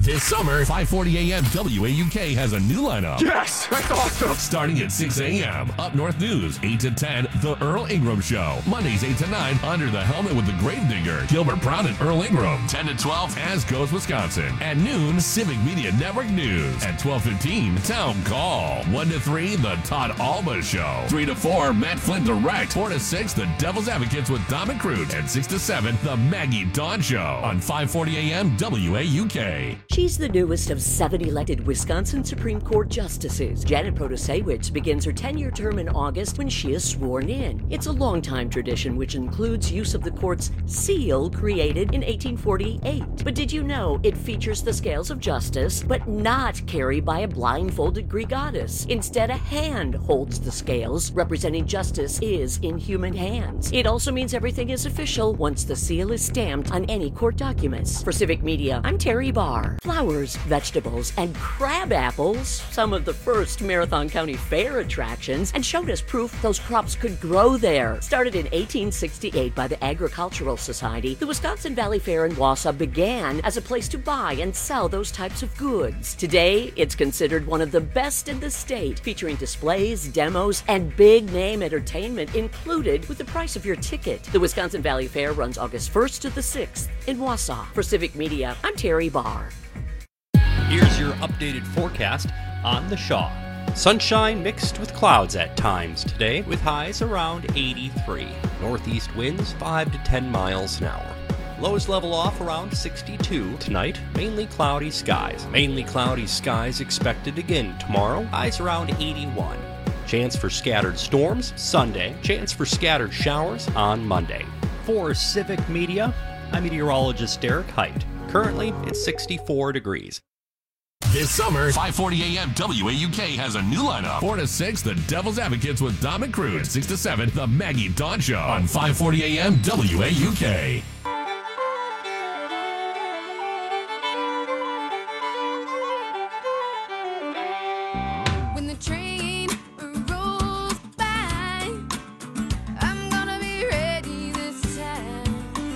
This summer, 540 a.m. WAUK has a new lineup. Yes, that's awesome. Starting at 6 a.m. Up North News, 8 to 10, The Earl Ingram Show. Mondays, 8 to 9, Under the Helmet with the Gravedigger, Gilbert Brown and Earl Ingram. 10 to 12, As Goes Wisconsin. At noon, Civic Media Network News. At 12:15, Town Call. 1 to 3, The Todd Alba Show. 3 to 4, Matt Flynn Direct. 4 to 6, The Devil's Advocates with Dom and Crute. And 6 to 7, The Maggie Dawn Show on 540 a.m. WAUK. She's the newest of 7 elected Wisconsin Supreme Court justices. Janet Protasewicz begins her 10-year term in August when she is sworn in. It's a long-time tradition which includes use of the court's seal created in 1848. But did you know it features the scales of justice, but not carried by a blindfolded Greek goddess? Instead, a hand holds the scales, representing justice is in human hands. It also means everything is official once the seal is stamped on any court documents. For Civic Media, I'm Terry Barr. Flowers, vegetables, and crab apples, some of the first Marathon County Fair attractions, and showed us proof those crops could grow there. Started in 1868 by the Agricultural Society, the Wisconsin Valley Fair in Wausau began as a place to buy and sell those types of goods. Today, it's considered one of the best in the state, featuring displays, demos, and big-name entertainment included with the price of your ticket. The Wisconsin Valley Fair runs August 1st to the 6th in Wausau. For Civic Media, I'm Terry Barr. Here's your updated forecast on the Shaw. Sunshine mixed with clouds at times today, with highs around 83. Northeast winds 5 to 10 miles an hour. Lows level off around 62 tonight. Mainly cloudy skies. Mainly cloudy skies expected again tomorrow. Highs around 81. Chance for scattered storms Sunday. Chance for scattered showers on Monday. For Civic Media, I'm meteorologist Derek Height. Currently, it's 64 degrees. This summer, 540 a.m. WAUK has a new lineup. 4 to 6, The Devil's Advocates with Dom and Crute. 6 to 7, The Maggie Dawn Show on 540 a.m. WAUK. When the train rolls by, I'm gonna be ready this time.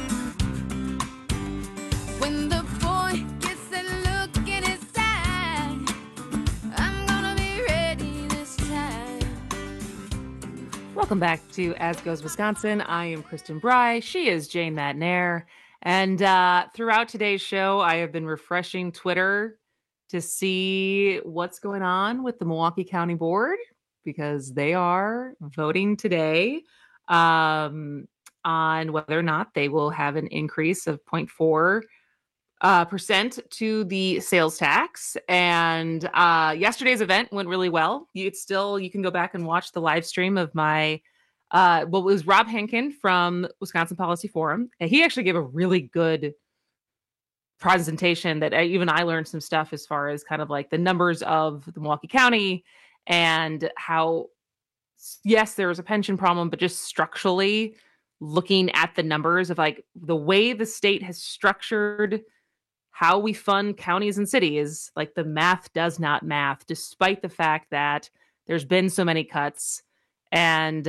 When the boy gets that look in his eye, I'm gonna be ready this time. Welcome back to As Goes Wisconsin. I am Kristen Bry. She is Jane Matnair. And throughout today's show, I have been refreshing Twitter to see what's going on with the Milwaukee County Board, because they are voting today on whether or not they will have an increase of 0.4% to the sales tax. And yesterday's event went really well. You can go back and watch the live stream of my it was Rob Henkin from Wisconsin Policy Forum, and he actually gave a really good presentation that even I learned some stuff as far as kind of like the numbers of the Milwaukee County and how, yes, there was a pension problem, but just structurally looking at the numbers of like the way the state has structured how we fund counties and cities, like the math does not math, despite the fact that there's been so many cuts. And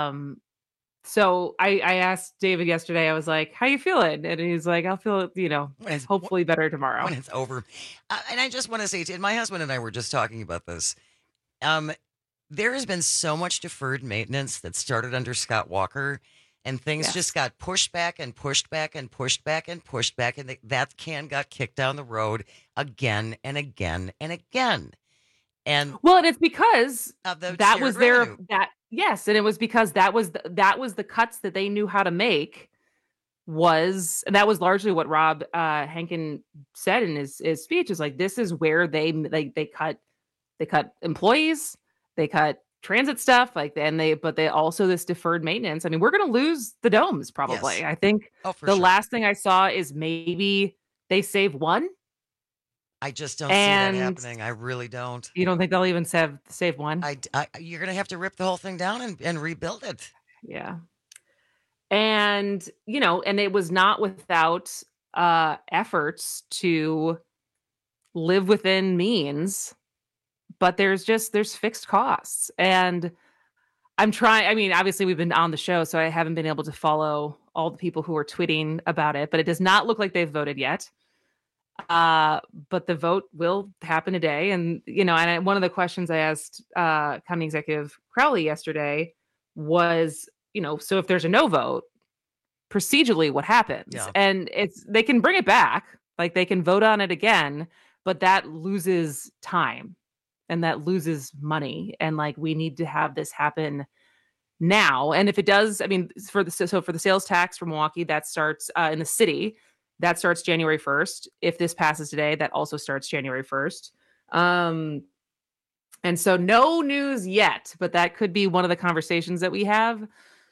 so I asked David yesterday, I was like, how you feeling? And he's like, I'll feel, hopefully better tomorrow. When it's over. And I just want to say, my husband and I were just talking about this. There has been so much deferred maintenance that started under Scott Walker, and things just got pushed back and pushed back and pushed back and pushed back. And that can got kicked down the road again and again and again. And it's because that was their yes, and it was because that was the cuts that they knew how to make. And that was largely what Rob Henkin said in his speech. Is like, this is where they cut employees, they cut transit stuff, but they also this deferred maintenance. I mean, we're going to lose the domes probably. Yes. I think last thing I saw is maybe they save one. I just don't see that happening. I really don't. You don't think they'll even save one? You're going to have to rip the whole thing down and rebuild it. Yeah. And, and it was not without efforts to live within means, but there's fixed costs. And I'm trying, obviously we've been on the show, so I haven't been able to follow all the people who are tweeting about it, but it does not look like they've voted yet. But the vote will happen today. And, one of the questions I asked County Executive Crowley yesterday was, so if there's a no vote, procedurally what happens? Yeah. And they can bring it back, like they can vote on it again, but that loses time and that loses money. And like, we need to have this happen now. And if it does, for the sales tax for Milwaukee, that starts in the city, that starts January 1st. If this passes today, that also starts January 1st. And so no news yet, but that could be one of the conversations that we have.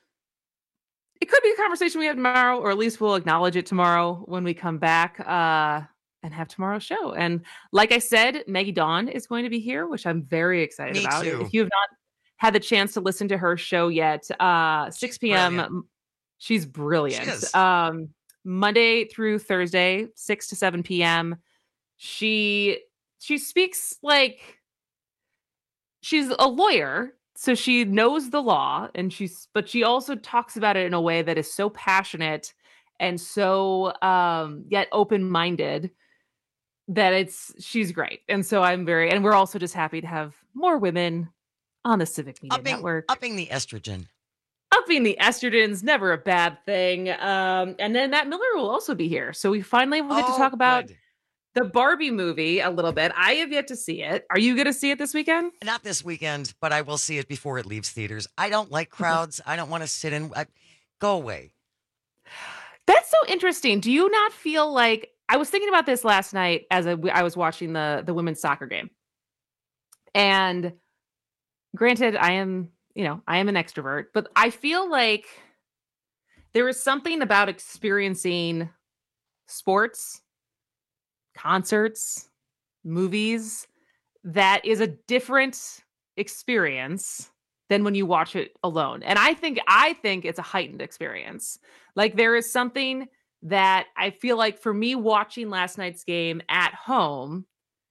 It could be a conversation we have tomorrow, or at least we'll acknowledge it tomorrow when we come back and have tomorrow's show. And like I said, Maggie Dawn is going to be here, which I'm very excited Me about. too. If you have not had the chance to listen to her show yet, 6 p.m. Brilliant. She's brilliant. She is. Monday through Thursday, 6 to 7 p.m. She speaks like she's a lawyer, so she knows the law, but she also talks about it in a way that is so passionate and so yet open-minded that she's great. And so we're also just happy to have more women on the Civic Media Network. Upping the estrogen. Upping the estrogen's never a bad thing. And then Matt Miller will also be here. So we finally will get to talk about the Barbie movie a little bit. I have yet to see it. Are you going to see it this weekend? Not this weekend, but I will see it before it leaves theaters. I don't like crowds. I don't want to sit in. Go away. That's so interesting. Do you not feel like, I was thinking about this last night as I was watching the women's soccer game. And granted, I am an extrovert, but I feel like there is something about experiencing sports, concerts, movies that is a different experience than when you watch it alone. And I think it's a heightened experience. Like there is something that I feel like for me watching last night's game at home,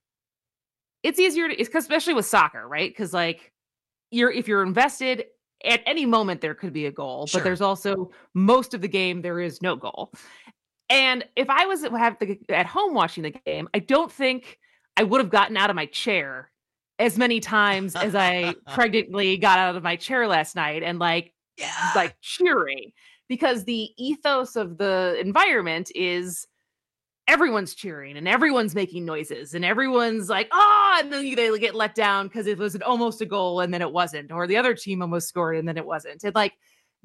it's easier especially with soccer, right? Because like if you're invested at any moment, there could be a goal, Sure. but there's also most of the game, there is no goal. And if I was at home watching the game, I don't think I would have gotten out of my chair as many times as I pregnantly got out of my chair last night and like cheering, because the ethos of the environment is everyone's cheering and everyone's making noises and everyone's like, and then they get let down because it was almost a goal and then it wasn't, or the other team almost scored and then it wasn't. And like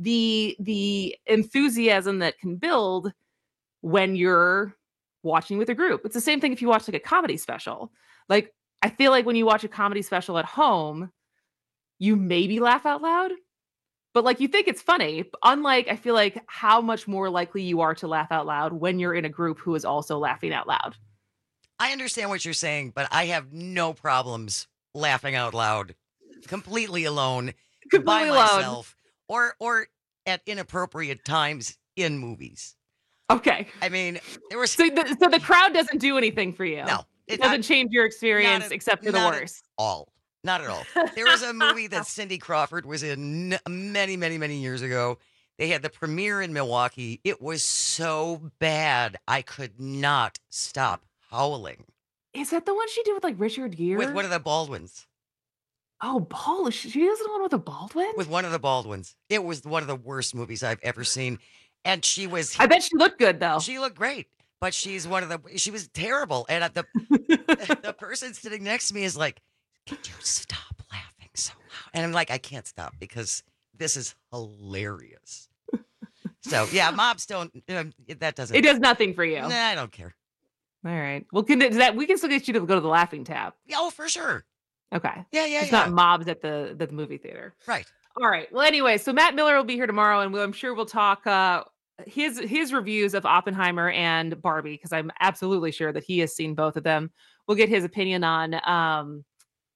the enthusiasm that can build when you're watching with a group. It's the same thing if you watch like a comedy special. Like I feel like when you watch a comedy special at home, you maybe laugh out loud, but like you think it's funny. Unlike, I feel like how much more likely you are to laugh out loud when you're in a group who is also laughing out loud. I understand what you're saying, but I have no problems laughing out loud, completely alone, by myself, or at inappropriate times in movies. Okay. I mean, there was so the crowd doesn't do anything for you. No, it doesn't change your experience except for the worst. Not at all. There was a movie that Cindy Crawford was in many, many, many years ago. They had the premiere in Milwaukee. It was so bad, I could not stop howling. Is that the one she did with like Richard Gere? With one of the Baldwins. Oh, she was the one with the Baldwin? With one of the Baldwins. It was one of the worst movies I've ever seen. And she was... I bet she looked good, though. She looked great. But she was terrible. And the person sitting next to me is like, "Could you stop laughing so loud?" And I'm like, I can't stop because this is hilarious. So, yeah, mobs don't... that doesn't... It does nothing for you. Nah, I don't care. All right. Well, we can still get you to go to the Laughing Tap. Oh, for sure. Okay. Yeah. It's not mobs at the movie theater. Right. All right. Well, anyway, so Matt Miller will be here tomorrow, and I'm sure we'll talk his reviews of Oppenheimer and Barbie, because I'm absolutely sure that he has seen both of them. We'll get his opinion on,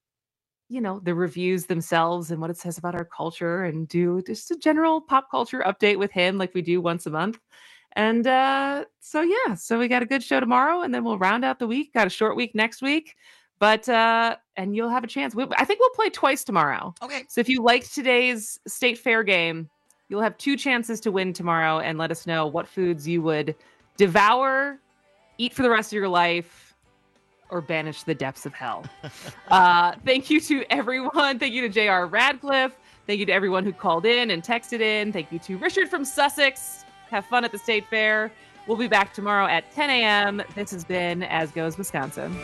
the reviews themselves and what it says about our culture, and do just a general pop culture update with him like we do once a month. And so we got a good show tomorrow, and then we'll round out the week. Got a short week next week. But, and you'll have a chance. I think we'll play twice tomorrow. Okay. So if you liked today's State Fair game, you'll have 2 chances to win tomorrow, and let us know what foods you would devour eat for the rest of your life, or banish to the depths of hell. Thank you to everyone. Thank you to J.R. Radcliffe. Thank you to everyone who called in and texted in. Thank you to Richard from Sussex. Have fun at the State Fair. We'll be back tomorrow at 10 a.m. This has been As Goes Wisconsin.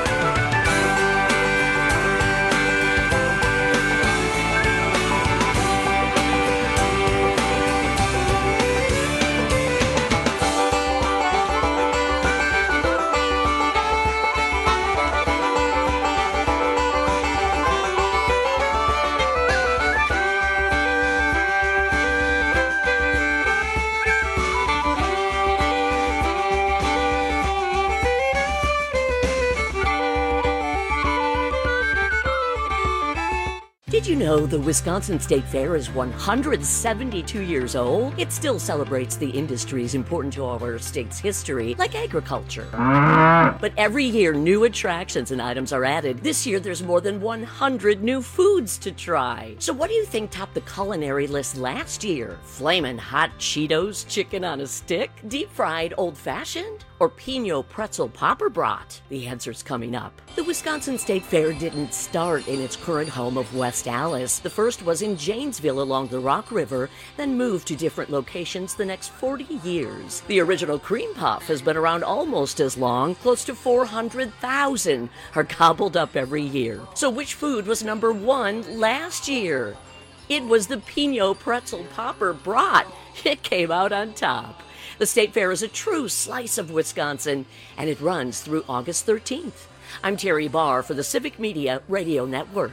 Did you know the Wisconsin State Fair is 172 years old? It still celebrates the industries important to our state's history, like agriculture. But every year, new attractions and items are added. This year, there's more than 100 new foods to try. So what do you think topped the culinary list last year? Flamin' hot Cheetos chicken on a stick? Deep-fried old-fashioned? Or Pinot pretzel popper brat? The answer's coming up. The Wisconsin State Fair didn't start in its current home of West Allis. The first was in Janesville along the Rock River, then moved to different locations the next 40 years. The original cream puff has been around almost as long. Close to 400,000 are gobbled up every year. So which food was number one last year? It was the Pinot pretzel popper brat. It came out on top. The State Fair is a true slice of Wisconsin, and it runs through August 13th. I'm Terry Barr for the Civic Media Radio Network.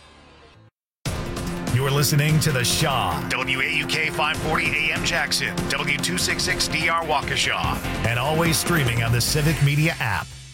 You're listening to The Shaw, WAUK 540 AM Jackson, W266DR Waukesha, and always streaming on the Civic Media app.